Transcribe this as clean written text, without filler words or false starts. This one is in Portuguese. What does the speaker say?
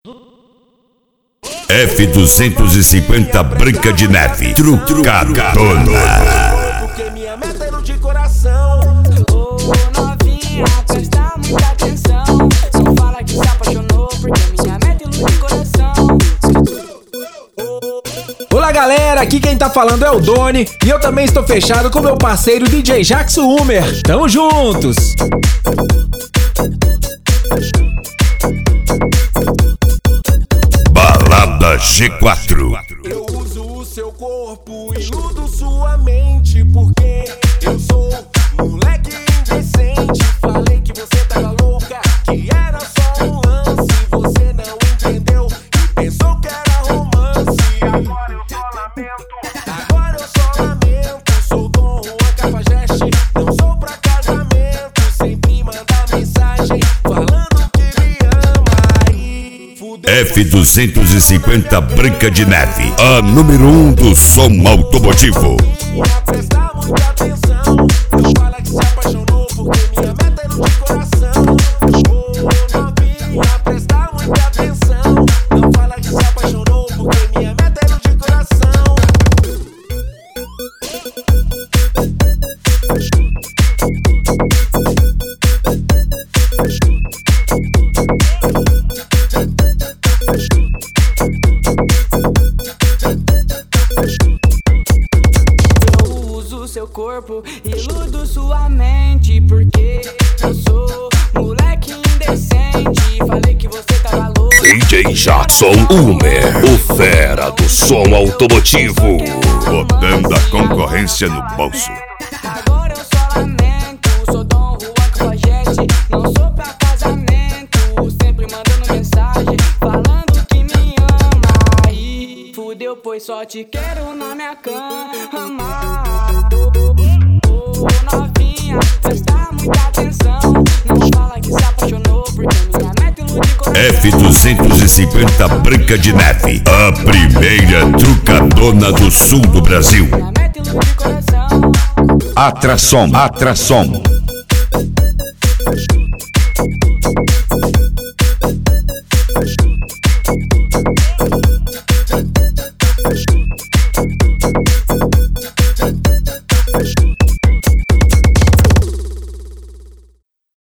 F250 Branca de Neve, trucadona. Porque minha meta é no de coração. Ô novinha, presta muita atenção. Só fala que se apaixonou, porque minha meta é no de coração. Olá galera, aqui quem tá falando é o Doni. E eu também estou fechado com meu parceiro DJ Jackson Humer. Tamo juntos! Balada G4. Eu uso o seu corpo, iludo sua mente. Porque eu sou moleque indecente. Falei que você tava louca, que era só um lance. Você não entendeu e pensou que era romance. Agora eu só lamento. Sou Dom Juan Cafajeste, não sou pra casamento. Sempre manda mensagem falando que me ama. Aí fudeu. F250 Branca de Neve, a número 1 do som automotivo. Presta muita atenção. Não fala que se apaixonou, porque minha meta é no de coração. Ô novinha, presta muita atenção. Não fala que se apaixonou, porque minha meta é no de coração. Eu uso seu corpo, iludo sua mente. Porque eu sou moleque indecente. Falei que você tava louco. DJ Jackson Humer, o fera do som automotivo. Botando a concorrência no bolso. Agora eu só lamento. Sou Dom Juan Cafajeste, não sou pra casamento. Sempre mandando mensagem falando que me ama. Aí fudeu, pois só te quero na minha cama. Ô novinha, presta muita atenção. Não fala que se apaixonou, porque minha meta é no de coração. F250 Branca de Neve, a primeira trucadona do sul do Brasil. Minha meta é no de coração. Atração.